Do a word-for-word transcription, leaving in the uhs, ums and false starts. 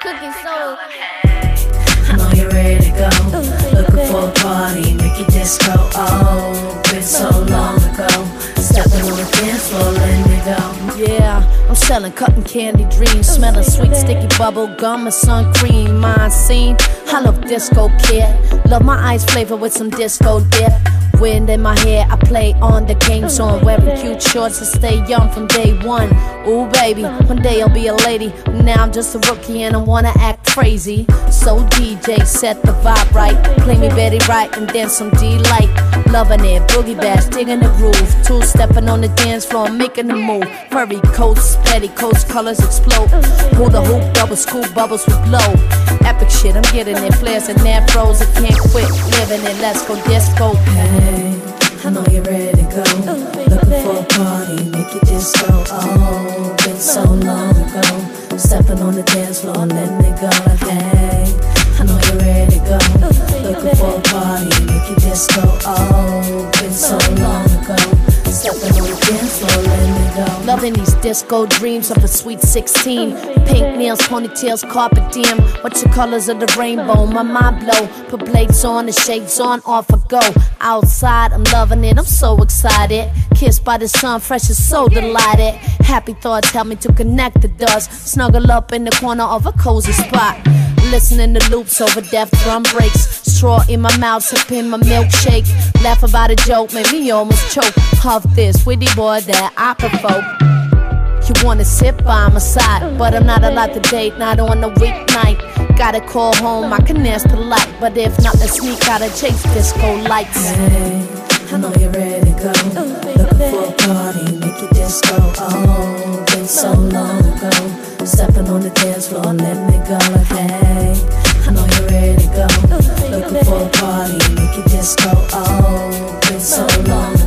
cooking soul. I know you're ready to go. Looking for a party, make your disco. Oh, been so long ago. Stepping on the dance floor, letting it go. Yeah, I'm selling cotton candy dreams, smelling sweet sticky bubble gum and sun cream. Mind scene, I love disco kid. Love my ice flavor with some disco dip. Wind in my hair, I play on the game song, wearing cute shorts to stay young from day one. Ooh baby, one day I'll be a lady. Now I'm just a rookie and I wanna act crazy. So D J, set the vibe right. Play me Betty Right and then some D-Light. Loving it, boogie bash, digging the groove. Two stepping on the dance floor, making the move. Furry coats, petticoats, colors explode. Pull the hoop, double scoop, bubbles will blow. Epic shit, I'm getting it, flares and afros. I can't quit living it, let's go disco. Hey, I know you're ready to go. Looking for a party, make your disco. Oh, been so long ago. Stepping on the dance floor, letting it go. Hey, I know you're ready to go. Looking for a party, make your disco. Oh, been so long ago. Stepping on the dance floor, letting it go. Loving these disco dreams of a sweet sixteen. Pink nails, ponytails, carpet dim. What's the colors of the rainbow? My mind blow. Put blades on, the shades on, off I go. Outside, I'm loving it, I'm so excited. Kissed by the sun, fresh and so delighted. Happy thoughts help me to connect the dots. Snuggle up in the corner of a cozy spot. Listening to loops over deaf drum breaks. Straw in my mouth, sipping my milkshake. Laugh about a joke, made me almost choke. Huff this witty boy that I prefer. You wanna sit by my side, but I'm not allowed to date, not on a weeknight. Gotta call home, I can ask polite, but if not, let's sneak out and chase disco lights. Hey, I know you're ready to go. Looking for a party, make your disco. Oh, been so long ago. Stepping on the dance floor, letting it go. Hey, I know you're ready to go. Looking for a party, make your disco. Oh, been so long